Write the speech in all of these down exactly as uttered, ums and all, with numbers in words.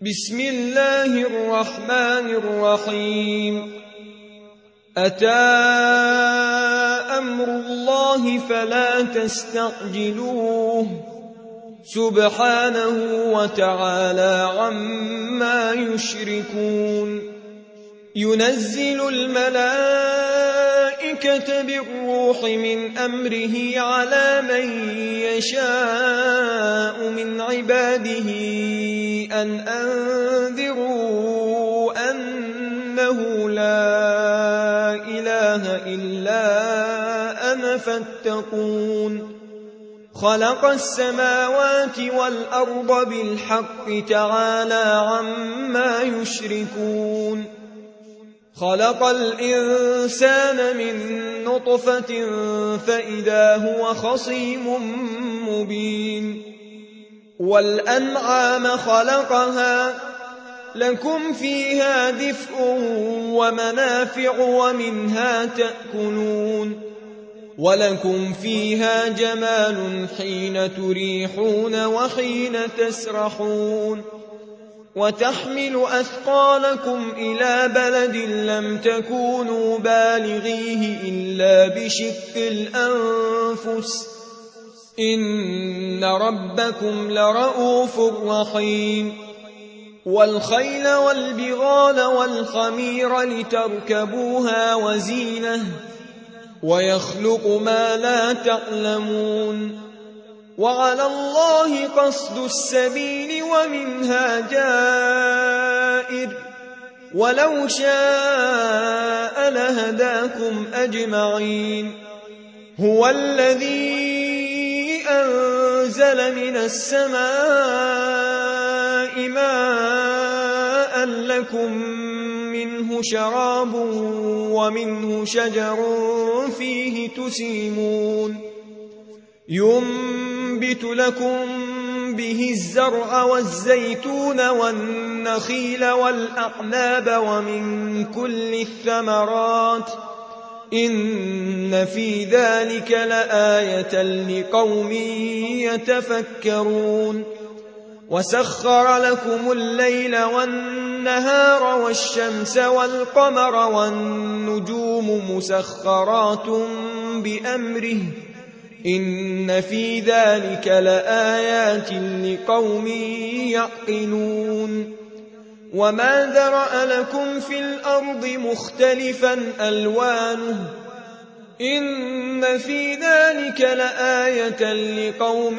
بسم الله الرحمن الرحيم أتى أمر الله فلا تستعجلوه سبحانه وتعالى عما يشركون ينزل الملائكة بالروح من أمره على من يشاء من عباده أن أنذروا أنه لا إله إلا أنا فاتقون خلق السماوات والأرض بالحق تعالى عما يشركون خلق الإنسان من نطفة فإذا هو خصيم مبين والأنعام خلقها لكم فيها دفء ومنافع ومنها تأكلون ولكم فيها جمال حين تريحون وحين تسرحون وتحمل أثقالكم إلى بلد لم تكونوا بالغيه إلا بشق الأنفس إن ربكم لرؤوف رحيم والخيل والبغال والحمير لتركبوها وزينة ويخلق ما لا تعلمون وعلى الله قصد السبيل ومنها جائر ولو شاء لهداكم أجمعين هو الذي أنزل من السماء ماء لكم منه شراب ومنه شجر فيه تسيمون ينبت لكم به الزرع والزيتون والنخيل والأعناب ومن كل الثمرات إن في ذلك لآية لقوم يتفكرون وسخر لكم الليل والنهار والشمس والقمر والنجوم مسخرات بأمره إن في ذلك لآيات لقوم يعقلون وما ذرأ لكم في الأرض مختلفا ألوانه إن في ذلك لآية لقوم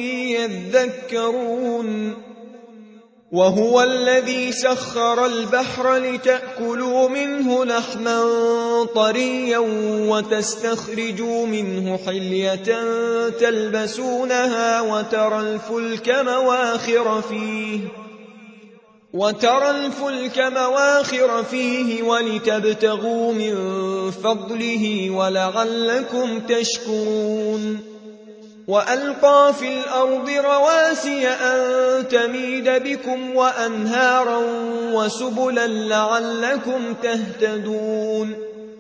يذكرون وهو الذي سخر البحر لتأكلوا منه لحما طريا وتستخرجوا منه حلية تلبسونها وترى الفلك مواخر فيه وترى الفلك مواخر فيه ولتبتغوا من فضله ولعلكم تشكرون وألقى في الأرض رواسي أن تميد بكم وأنهارا وسبلا لعلكم تهتدون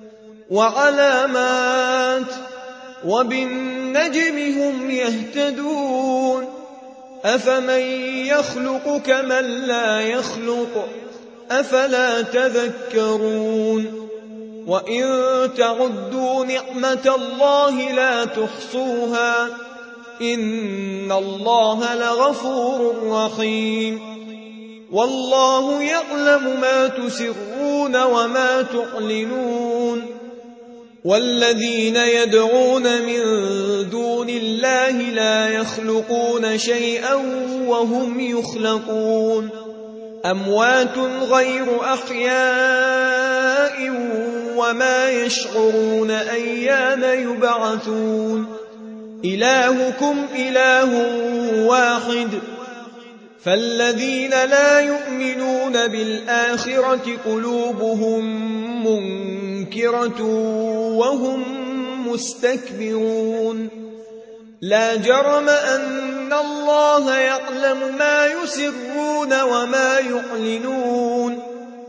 وعلامات وبالنجم هم يهتدون أفمن يخلق كمن لا يخلق أفلا تذكرون وإن تعدوا نعمة الله لا تحصوها إن الله لغفور رحيم والله يعلم ما تسرون وما تعلنون والذين يدعون من دون الله لا يخلقون شيئا وهم يخلقون أموات غير أحياء وما يشعرون أيان يبعثون إلهكم إله واحد فالذين لا يؤمنون بالآخرة قلوبهم منكرة وهم مستكبرون لا جرم أن الله يعلم ما يسرون وما يعلنون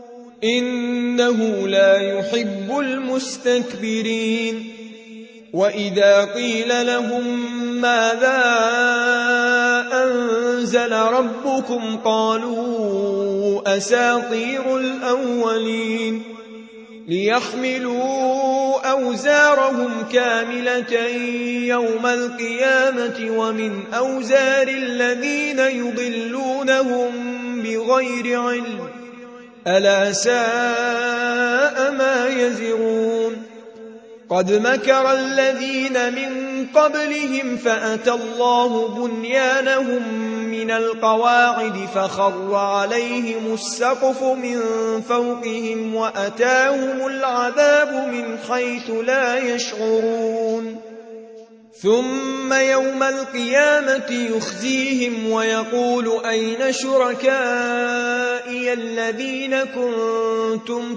إنه لا يحب المستكبرين وإذا قيل لهم ماذا أنزل ربكم قالوا قُولُوا أَسَاطِيرُ الْأَوَّلِينَ لِيَحْمِلُوا أَوْزَارَهُمْ كَامِلَةً يَوْمَ الْقِيَامَةِ وَمِنْ أَوْزَارِ الَّذِينَ يُضِلُّونَهُم بِغَيْرِ عِلْمٍ ۗ أَلَا سَاءَ مَا يَزِرُونَ قَدْ مَكَرَ الَّذِينَ مِن قَبْلِهِمْ فَأَتَى اللَّهُ بُنْيَانَهُم مِّنَ الْقَوَاعِدِ فَخَرَّ عَلَيْهِمُ السَّقْفُ مِن فَوْقِهِمْ وَأَتَاهُمُ الْعَذَابُ مِنْ حَيْثُ لَا يَشْعُرُونَ ثُمَّ يَوْمَ الْقِيَامَةِ يُخْزِيهِمْ وَيَقُولُ أَيْنَ شُرَكَائِيَ الَّذِينَ كُنتُمْ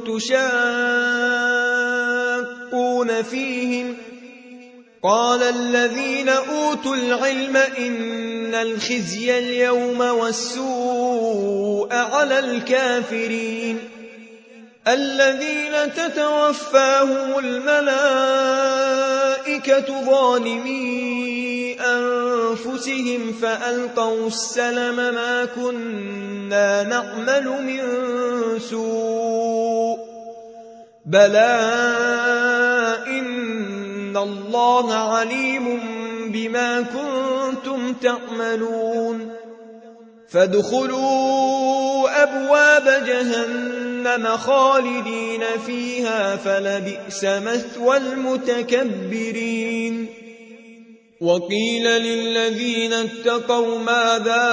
تُشَاقُّونَ فِيهِمْ ۚ قَالَ الَّذِينَ أُوتُوا الْعِلْمَ إِنَّ الْخِزْيَ الْيَوْمَ وَالسُّوءَ عَلَى الْكَافِرِينَ الَّذِينَ تَتَوَفَّاهُمُ الْمَلَائِكَةُ ظَالِمِي أَنفُسِهِمْ فَأَلْقَوُا السَّلَمَ مَا كُنَّا نَعْمَلُ مِن سُوءٍ بَلَىٰ إِنَّ اللَّهَ عَلِيمٌ بِمَا كُنتُمْ تَعْمَلُونَ فَادْخُلُوا أَبْوَابَ جَهَنَّمَ خَالِدِينَ فِيهَا فَلَبِئْسَ مَثْوَى الْمُتَكَبِّرِينَ وَقِيلَ لِلَّذِينَ اتَّقَوْا مَاذَا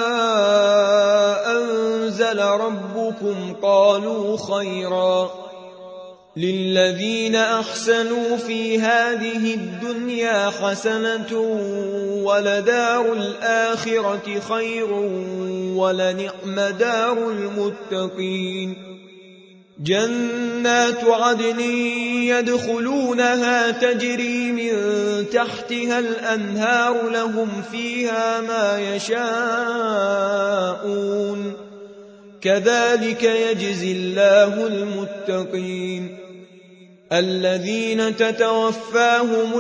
أَنزَلَ رَبُّكُمْ قَالُوا خَيْرًا لِلَّذِينَ أَحْسَنُوا فِي هَٰذِهِ الدُّنْيَا حَسَنَةٌ وَلَدَارُ الْآخِرَةِ خَيْرٌ وَلَنِعْمَ دَارُ الْمُتَّقِينَ جَنَّاتُ عَدْنٍ يَدْخُلُونَهَا تَجْرِي مِن تَحْتِهَا الْأَنْهَارُ لَهُمْ فِيهَا مَا يَشَاءُونَ كَذَٰلِكَ يَجْزِي اللَّهُ الْمُتَّقِينَ الَّذِينَ تَتَوَفَّاهُمُ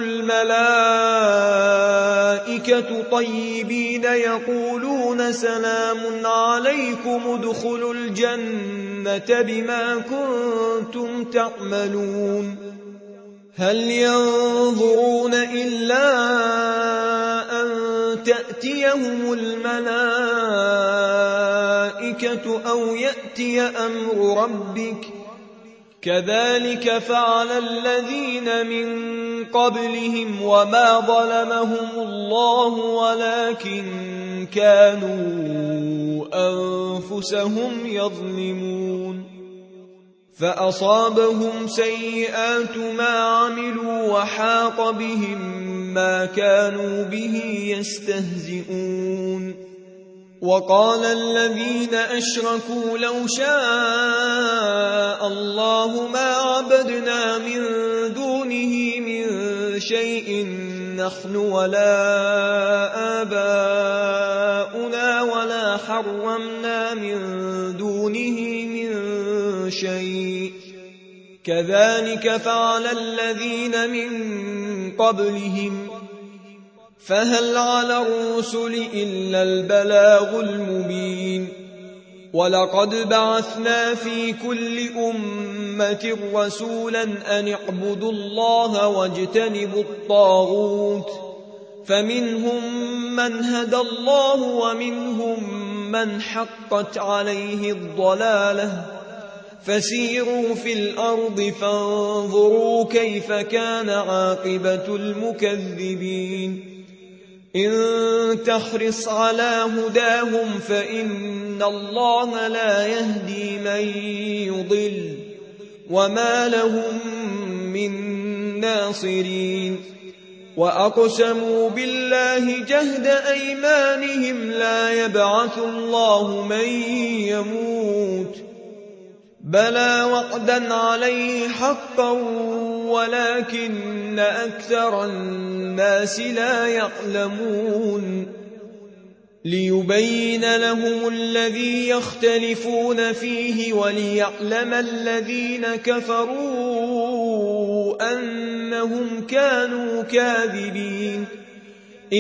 الْمَلَائِكَةُ طَيِّبِينَ يَقُولُونَ سَلَامٌ عَلَيْكُمُ ادْخُلُوا الْجَنَّةَ بِمَا كُنتُمْ تَعْمَلُونَ هَلْ يَنظُرُونَ إِلَّا أَن تَأْتِيَهُمُ الْمَلَائِكَةُ أَوْ يَأْتِيَ أَمْرُ رَبِّكَ ۚ كَذَٰلِكَ فَعَلَ الَّذِينَ مِن قَبْلِهِمْ وَمَا ظَلَمَهُمُ اللَّهُ وَلَٰكِن كَانُوا أَنفُسَهُمْ يَظْلِمُونَ فَأَصَابَهُمْ سَيِّئَاتُ مَا عَمِلُوا وَحَاقَ بِهِم مَّا كَانُوا بِهِ يَسْتَهْزِئُونَ وَقَالَ الَّذِينَ أَشْرَكُوا لَوْ شَاءَ اللَّهُ مَا عَبَدْنَا مِن دُونِهِ مِن شَيْءٍ نَّحْنُ وَلَا آبَاؤُنَا وَلَا حَرَّمْنَا مِن دُونِهِ مِن شَيْءٍ كَذَٰلِكَ فَعَلَ الَّذِينَ مِن قَبْلِهِمْ فَهَلْ عَلَى الرُّسُلِ إِلَّا الْبَلَاغُ الْمُبِينُ وَلَقَدْ بَعَثْنَا فِي كُلِّ أُمَّةٍ رَّسُولًا أَنِ اعْبُدُوا اللَّهَ وَاجْتَنِبُوا الطَّاغُوتَ فَمِنْهُم مَّنْ هَدَى اللَّهُ وَمِنْهُم مَّنْ حَقَّتْ عَلَيْهِ الضَّلَالَةُ فَسِيرُوا فِي الْأَرْضِ فَانظُرُوا كَيْفَ كَانَ عَاقِبَةُ الْمُكَذِّبِينَ إِن تَحْرِصْ عَلَىٰ هُدَاهُمْ فَإِنَّ اللَّهَ لَا يَهْدِي مَن يُضِلُّ وَمَا لَهُم مِّن نَّاصِرِينَ وَأَقْسَمُوا بِاللَّهِ جَهْدَ أَيْمَانِهِمْ لَا يَبْعَثُ اللَّهُ مَن يَمُوتُ بَلَىٰ وَعْدًا عَلَيْهِ حَقًّا وَلَٰكِنَّ أَكْثَرَ النَّاسِ لَا يَعْلَمُونَ لِيُبَيِّنَ لَهُمُ الَّذِي يَخْتَلِفُونَ فِيهِ وَلِيَعْلَمَ الَّذِينَ كَفَرُوا أَنَّهُمْ كَانُوا كَاذِبِينَ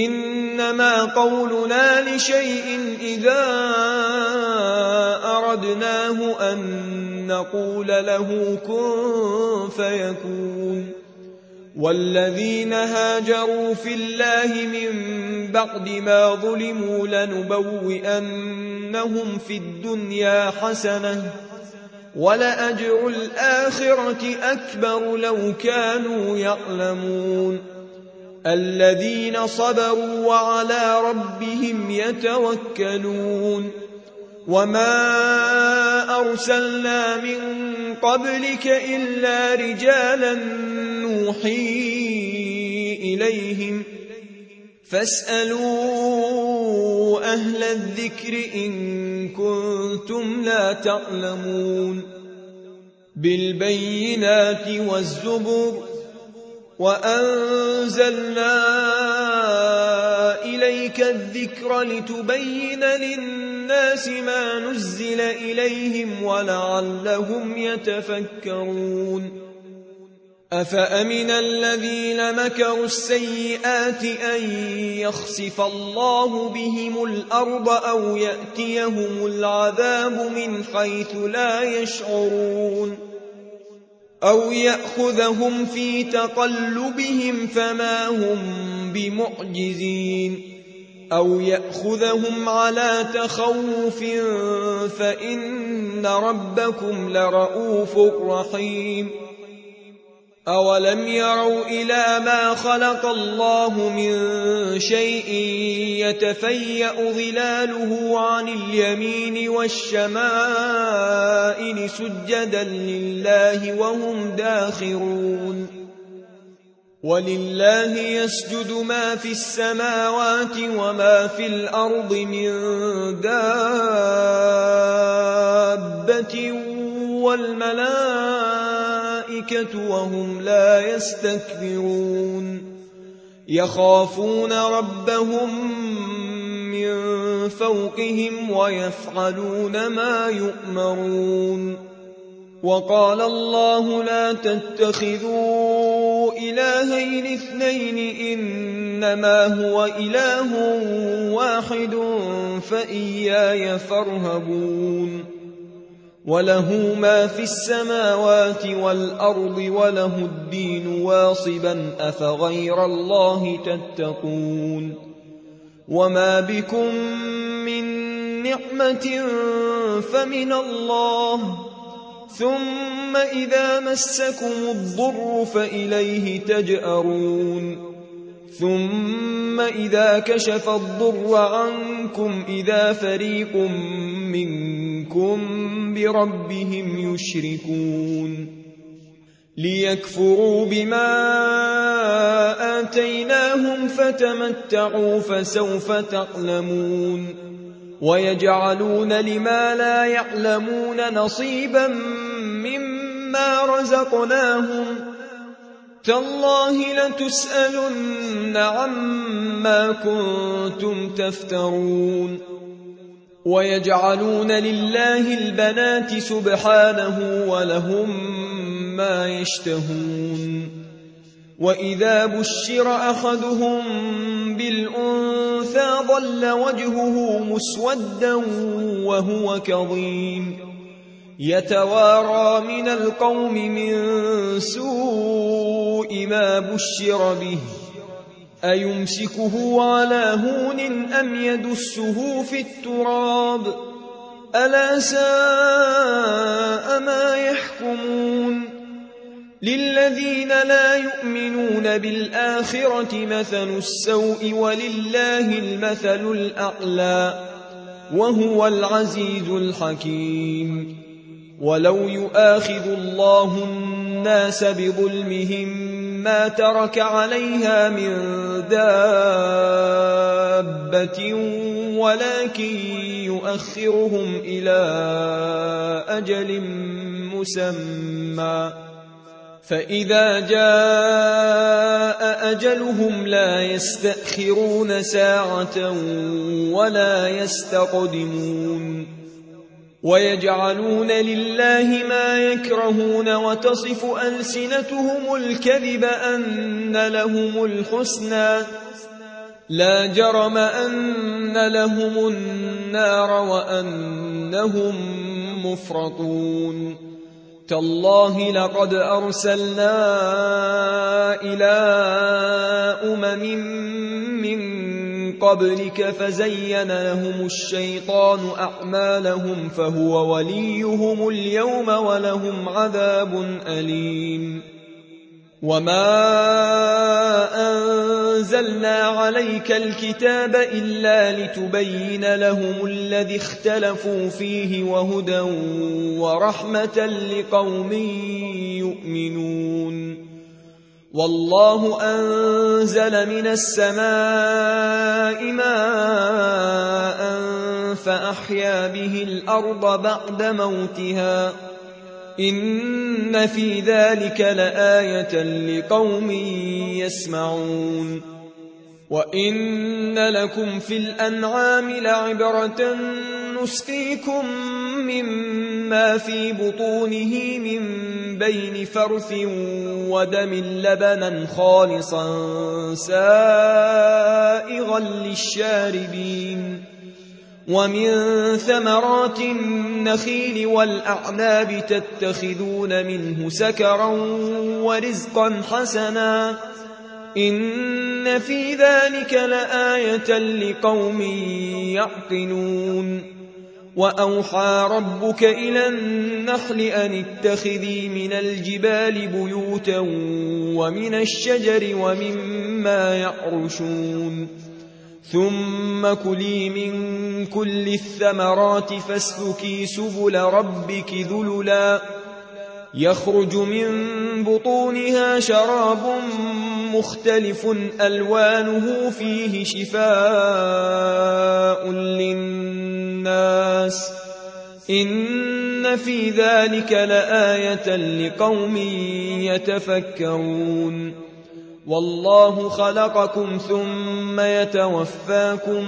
إِنَّمَا قَوْلُنَا لِشَيْءٍ إِذَا أَرَدْنَاهُ أردناه أن نقول له كن فيكون والذين هاجروا في الله من بعد ما ظلموا لنبوئنهم في الدنيا حسنة ولأجر الآخرة أكبر لو كانوا يعلمون الذين صبروا وعلى ربهم يتوكلون وما أرسلنا من قبلك إلا رجالا نوحي إليهم فاسألوا أهل الذكر إن كنتم لا تعلمون بالبينات والزبر وأنزلنا إليك الذكر لتبين للناس ما نزل إليهم ولعلهم يتفكرون أفأمن الذين مكروا السيئات أن يخسف الله بهم الأرض أو يأتيهم العذاب من حيث لا يشعرون أو يأخذهم في تقلبهم فما هم بمعجزين أو يأخذهم على تخوف فإن ربكم لرؤوف رحيم أولم يروا إلى ما خلق الله من شيء يتفيأ ظلاله عن اليمين والشمائل سجدا لله وهم داخرون ولله يسجد ما في السماوات وما في الأرض من دابة والملائكة وهم لا يستكبرون يخافون ربهم من فوقهم ويفعلون ما يؤمرون وقال الله لا تتخذوا إلهين اثنين إنما هو إله واحد فإياي فارهبون وله ما في السماوات والأرض وله الدين واصبا أفغير الله تتقون وما بكم من نعمة فمن الله ثم إذا مسكم الضر فإليه تجأرون ثم إذا كشف الضر عنكم إذا فريق منكم بربهم يشركون ليكفروا بما آتيناهم فتمتعوا فسوف تعلمون ويجعلون لما لا يعلمون نصيبا مما رزقناهم تالله لتسألن عما كنتم تفترون ويجعلون لله البنات سبحانه ولهم ما يشتهون وإذا بشر أحدهم بالأنثى ظل وجهه مسودا وهو كظيم يتوارى من القوم من سوء ما بشر به أيمسكه على هون أم يدسه في التراب ألا ساء ما يحكمون للذين لا يؤمنون بالآخرة مثل السوء ولله المثل الأعلى وهو العزيز الحكيم ولو يؤاخذ الله الناس بظلمهم ما ترك عليها من دابة ولكن يؤخرهم إلى أجل مسمى فإذا جاء أجلهم لا يستأخرون ساعة ولا يستقدمون ويجعلون لله ما يكرهون وتصف ألسنتهم الكذب أن لهم الحسنى لا جرم أن لهم النار وأنهم مفرطون تالله لقد أرسلنا إلى أمم من قبلك فزين لهم الشيطان أعمالهم فهو وليهم اليوم ولهم عذاب أليم وما أنزلنا عليك الكتاب إلا لتبين لهم الذي اختلفوا فيه وهدى ورحمة لقوم يؤمنون والله أنزل من السماء ماء فأحيا به الأرض بعد موتها إن في ذلك لآية لقوم يسمعون وإن لكم في الأنعام لعبرة نسقيكم مما في بطونه من بين فرث ودم لبنا خالصا سائغا للشاربين ومن ثمرات النخيل والأعناب تتخذون منه سكرا ورزقا حسنا إن في ذلك لآية لقوم يعقلون وأوحى ربك إلى النحل أن اتخذي من الجبال بيوتا ومن الشجر ومما يعرشون ثم كلي من كل الثمرات فاسلكي سبل ربك ذللا يخرج من بطونها شراب مختلف ألوانه فيه شفاء للناس إن في ذلك لآية لقوم يتفكرون والله خلقكم ثم يتوفاكم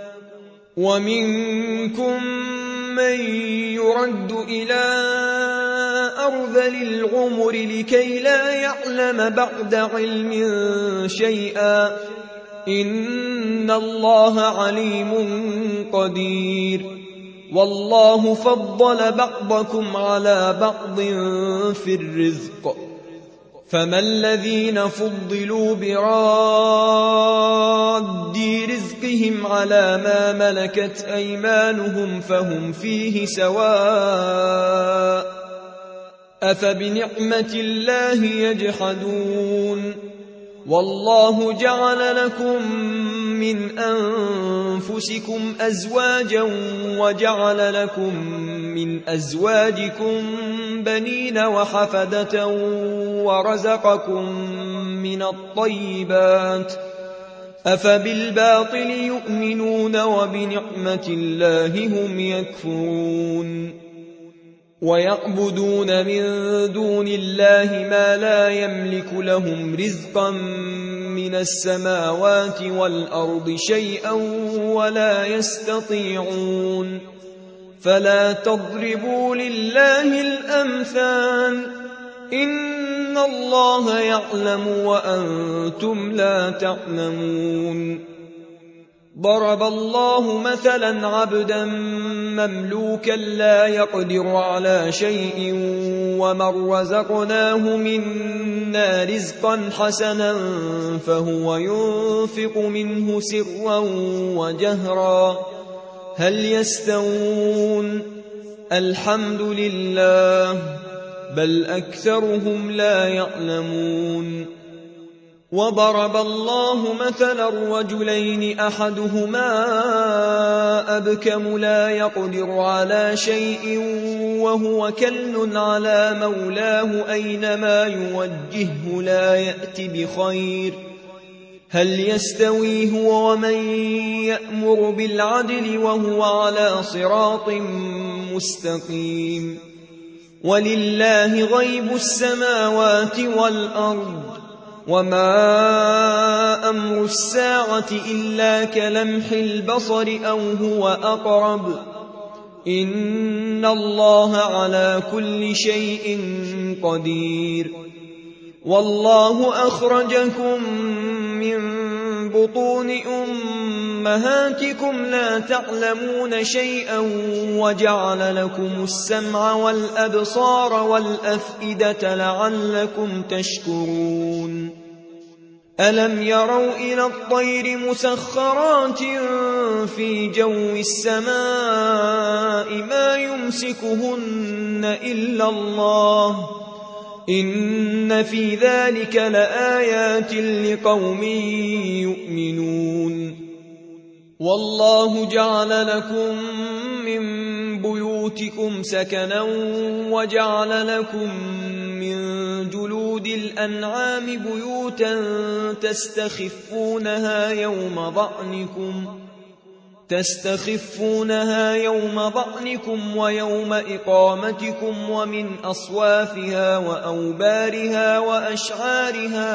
ومنكم من يرد إلى أرذل العمر لكي لا يعلم بعد علم شيئا إن الله عليم قدير والله فضل بعضكم على بعض في الرزق فما الذين فضلوا براد رزقهم على ما ملكت أيمانهم فهم فيه سواء أفبنعمة الله يجحدون والله جعل لكم من أنفسكم أزواجا وجعل لكم من أزواجكم بنين وحفدة ورزقكم من الطيبات أفبالباطل يؤمنون وبنعمة الله هم يكفرون ويعبدون من دون الله ما لا يملك لهم رزقا من السماوات والأرض شيئا ولا يستطيعون فلا تضربوا لله الأمثال إن الله يعلم وأنتم لا تعلمون ضرب الله مثلا عبدا مملوكا لا يقدر على شيء ومن رزقناه منا رزقا حسنا فهو ينفق منه سرا وجهرا هل يستوون الحمد لله بل أكثرهم لا يعلمون وضرب الله مثلا رجلين أحدهما أبكم لا يقدر على شيء وهو كل على مولاه أينما يوجهه لا يأت بخير هل يستوي هو ومن يأمر بالعدل وهو على صراط مستقيم ولله غيب السماوات والأرض وما أمر الساعة إلا كلمح البصر أو هو أقرب إن الله على كل شيء قدير والله أخرجكم من بطون أمهاتكم لا تعلمون شيئا وجعل لكم السمع والأبصار والأفئدة لعلكم تشكرون ألم يروا إلى الطير مسخرات في جو السماء ما يمسكهن إلا الله إن في ذلك لآيات لقوم يؤمنون والله جعل لكم من بيوتكم سكنا وجعل لكم من جلود الأنعام بيوتا تستخفونها يوم ضعنكم تستخفونها يوم ضعنكم ويوم إقامتكم ومن أصوافها وأوبارها وأشعارها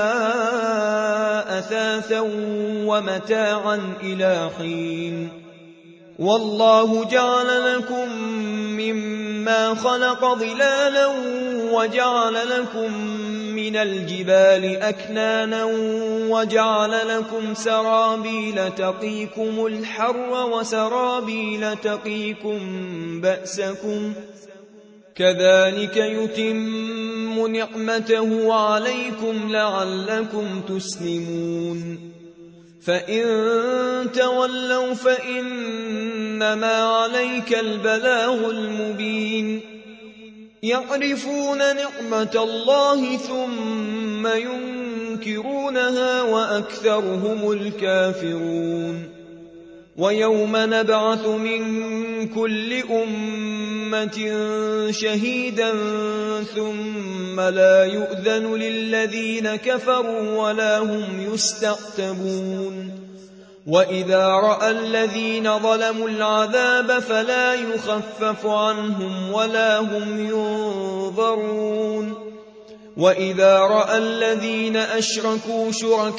أثاثا ومتاعا إلى حين والله جعل لكم مما خلق ظلالا وجعل لكم من الجبال أكنانا وجعل لكم سرابيل تقيكم الحر وسرابيل تقيكم بأسكم كذلك يتم نعمته عليكم لعلكم تسلمون فإن تولوا فإنما عليك البلاغ المبين يعرفون نعمة الله ثم ينكرونها وأكثرهم الكافرون ويوم نبعث من كل أمة شهيدا ثم لا يؤذن للذين كفروا ولا هم يستعتبون وإذا رأى الذين ظلموا العذاب فلا يخفف عنهم ولا هم ينظرون وإذا رأى الذين أشركوا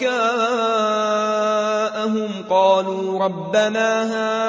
شركاءهم قالوا ربنا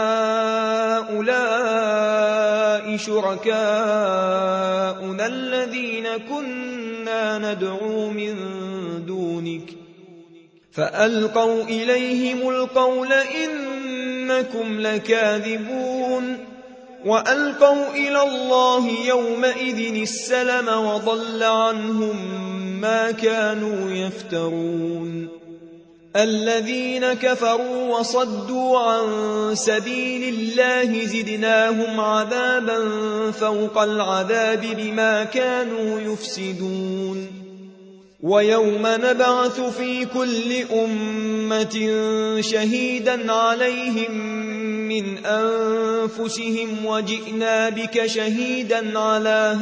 هؤلاء شركاؤنا الذين كنا ندعو من دونك فألقوا إليهم القول إنكم لكاذبون وألقوا إلى الله يومئذ السلم وضل عنهم ما كانوا يفترون الذين كفروا وصدوا عن سبيل الله زدناهم عذابا فوق العذاب بما كانوا يفسدون ويوم نبعث في كل أمة شهيدا عليهم من أنفسهم وجئنا بك شهيدا على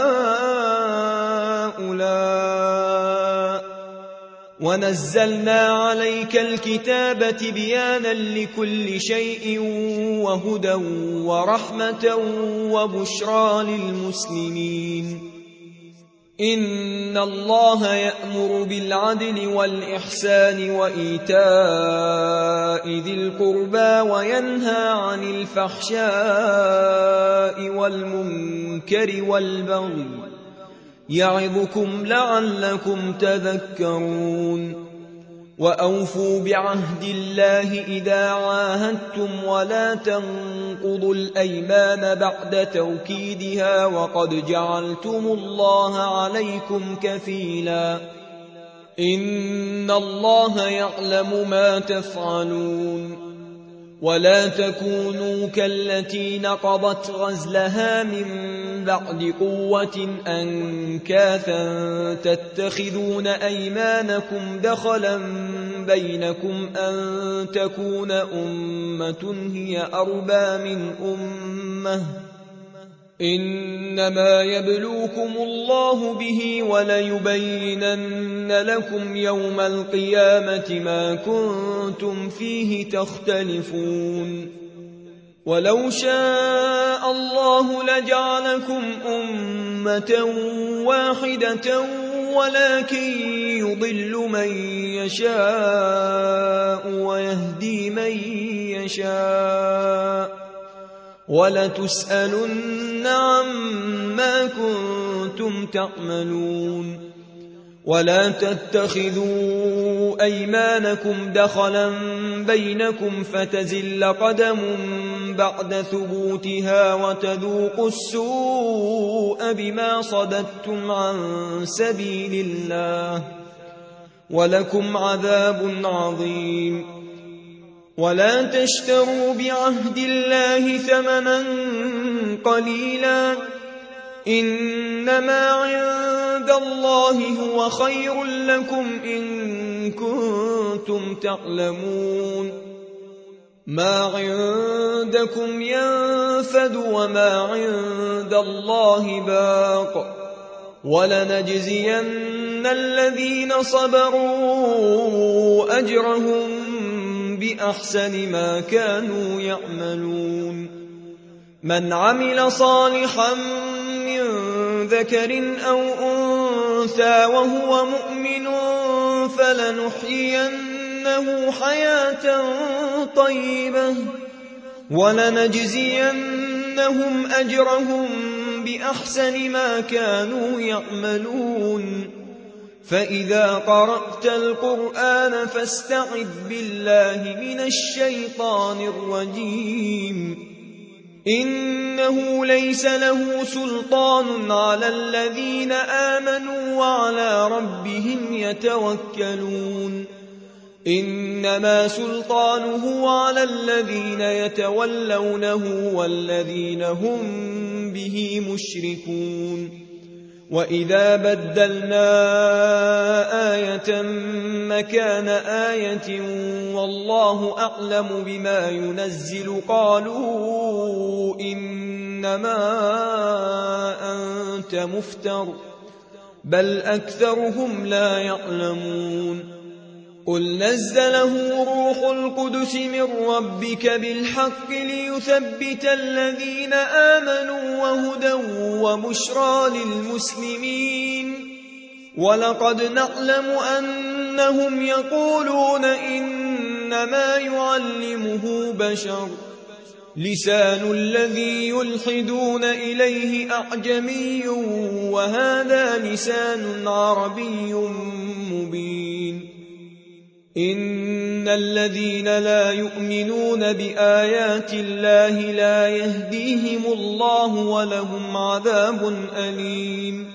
هؤلاء ونزلنا عليك الكتاب تبيانا لكل شيء وهدى ورحمة وبشرى للمسلمين إن الله يأمر بالعدل والإحسان وإيتاء ذي القربى وينهى عن الفحشاء والمنكر والبغي يعظكم لعلكم تذكرون وأوفوا بعهد الله إذا عاهدتم ولا تنقضوا الأيمان بعد توكيدها وقد جعلتم الله عليكم كفيلا إن الله يعلم ما تفعلون ولا تكونوا كالتي نقضت غزلها من بعد قوة أنكاثا تتخذون أيمانكم دخلا بينكم أن تكون أمة هي أربى من أمة إنما يبلوكم الله به وليبينن لكم يوم القيامة ما كنتم فيه تختلفون ولو شاء الله لجعلكم أمة واحدة ولكن يضل من يشاء ويهدي من يشاء ولتسألن عما كنتم تعملون ولا تتخذوا أيمانكم دخلا بينكم فتزل قدم بعد ثبوتها وتذوقوا السوء بما صددتم عن سبيل الله ولكم عذاب عظيم. ولا تشتروا بعهد الله ثمنا قليلا إنما عند الله هو خير لكم إن كنتم تعلمون. ما عندكم ينفد وما عند الله باق ولنجزين الذين صبروا أجرهم بأحسن ما كانوا يعملون. من عمل صالحا من ذكر أو أنثى وهو مؤمن فلنحيينه حياة طيبة ولنجزينهم أجرهم بأحسن ما كانوا يعملون. فإذا قرأت القرآن فاستعذ بالله من الشيطان الرجيم. إنه ليس له سلطان على الذين آمنوا وعلى ربهم يتوكلون. إنما سلطانه على الذين يتولونه والذين هم به مشركون. وإذا بدلنا آية مكان آية والله أعلم بما ينزل قالوا إنما أنت مفتر بل أكثرهم لا يعلمون. قل نزله روح القدس من ربك بالحق ليثبت الذين آمنوا وهدى وبشرى للمسلمين. ولقد نعلم أنهم يقولون إنما يعلمه بشر لسان الذي يلحدون إليه أعجمي وهذا لسان عربي مبين. إن الذين لا يؤمنون بآيات الله لا يهديهم الله ولهم عذاب أليم.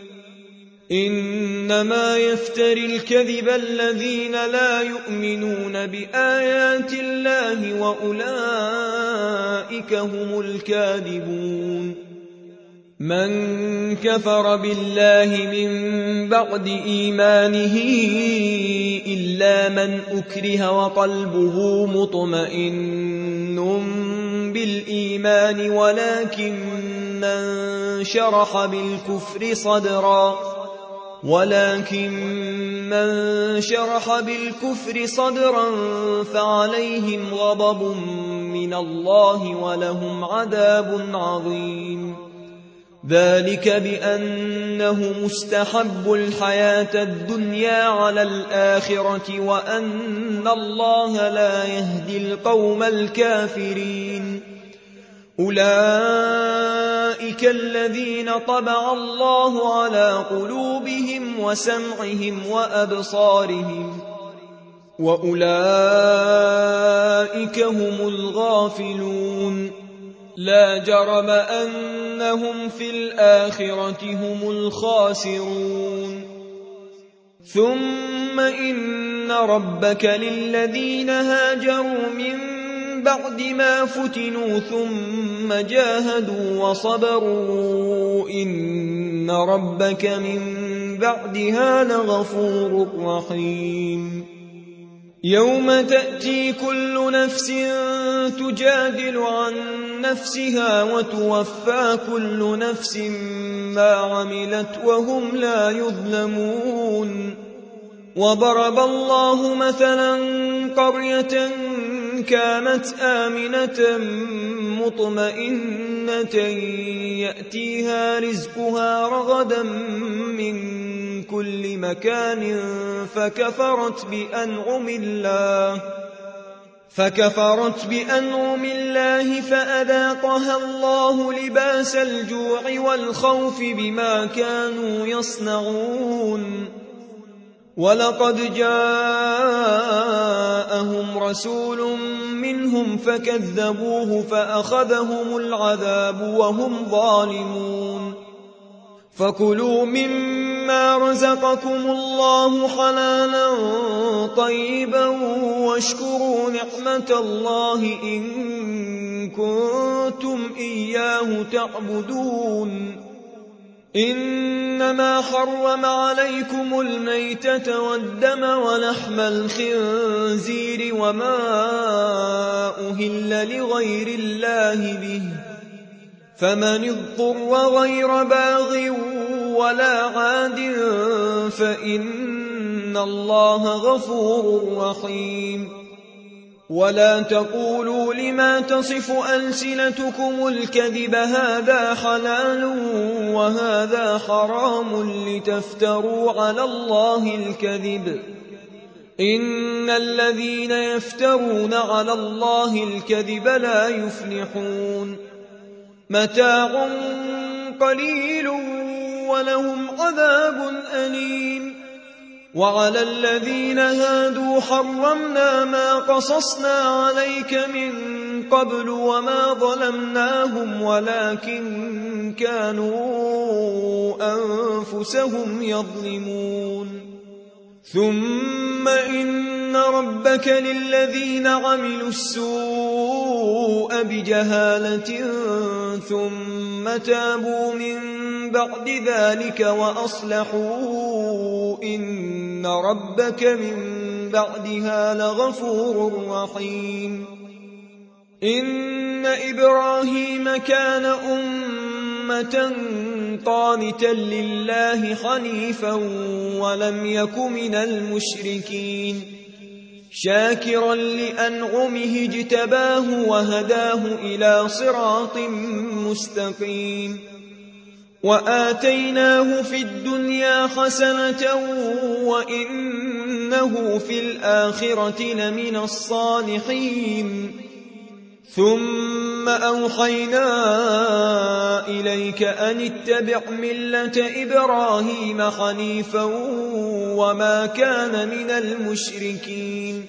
إنما يفتري الكذب الذين لا يؤمنون بآيات الله وأولئك هم الكاذبون. من كفر بالله من بعد إيمانه إلا من أكره وقلبه مطمئن بالإيمان ولكن من شرح بالكفر صدرا ولكن من شرح بالكفر صدرا فعليهم غضب من الله ولهم عذاب عظيم. ذلك بأنه مستحب الحياة الدنيا على الآخرة وأن الله لا يهدي القوم الكافرين. أولئك الذين طبع الله على قلوبهم وسمعهم وأبصارهم وأولئك هم الغافلون. لا جرم أنهم في الآخرة هم الخاسرون. ثم إن ربك للذين هاجروا من بعد ما فتنوا ثم جاهدوا وصبروا إن ربك من بعدها لغفور رحيم. يوم تأتي كل نفس تجادل عن نفسها وتوفى كل نفس ما عملت وهم لا يظلمون. وضرب الله مثلا قرية كانت آمنة مطمئنة يأتيها رزقها رغدا من كل مكان فكفرت بأنعم الله فكفرت بأنعم الله فأذاقها الله لباس الجوع والخوف بما كانوا يصنعون. ولقد جاءهم رسول منهم فكذبوه فأخذهم العذاب وهم ظالمون فكلوا مما رزقكم الله حلالا طيبا واشكروا نعمة الله إن كنتم إياه تعبدون إنما حرم عليكم الميتة والدم ولحم الخنزير وما أهل لغير الله به فمن اضطر غير باغ ولا عاد فإن الله غفور رحيم ولا تقولوا لما تصف ألسنتكم الكذب هذا حلال وهذا حرام لتفتروا على الله الكذب إن الذين يفترون على الله الكذب لا يفلحون متاع قليل ولهم عذاب أليم وعلى الذين هادوا حرمنا ما قصصنا عليك من قبل وما ظلمناهم ولكن كانوا أنفسهم يظلمون ثم إن ربك للذين عملوا السوء بجهالة ثم تابوا من بعد ذلك وأصلحوا إن ربك من بعدها لغفور رحيم إن إبراهيم كان أمة قانتا لله حنيفا ولم يك من المشركين شاكرا لأنعمه اجتباه وهداه إلى صراط مستقيم وآتيناه في الدنيا حسنة وإنه في الآخرة لمن الصالحين ثم أوحينا إليك أن اتبع ملة إبراهيم حنيفا وما كان من المشركين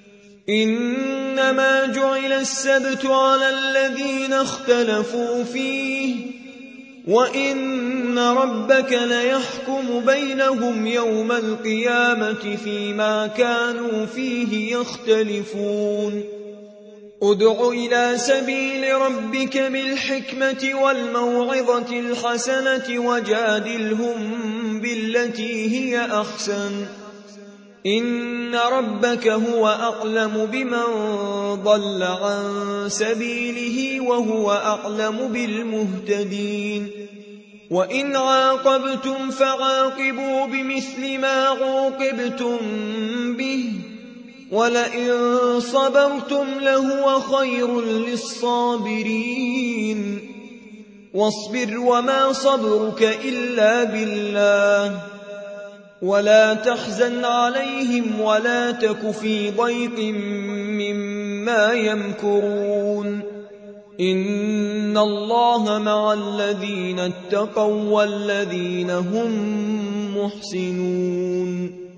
إنما جعل السبت على الذين اختلفوا فيه وإن ربك ليحكم بينهم يوم القيامة فيما كانوا فيه يختلفون ادع إلى سبيل ربك بالحكمة والموعظة الحسنة وجادلهم بالتي هي أحسن إن ربك هو أعلم بمن ضل عن سبيله وهو أعلم بالمهتدين وإن عاقبتم فعاقبوا بمثل ما عوقبتم به ولئن صبرتم لهو خير للصابرين واصبر وما صبرك إلا بالله ولا تحزن عليهم ولا تك في ضيق مما يمكرون إن الله مع الذين اتقوا والذين هم محسنون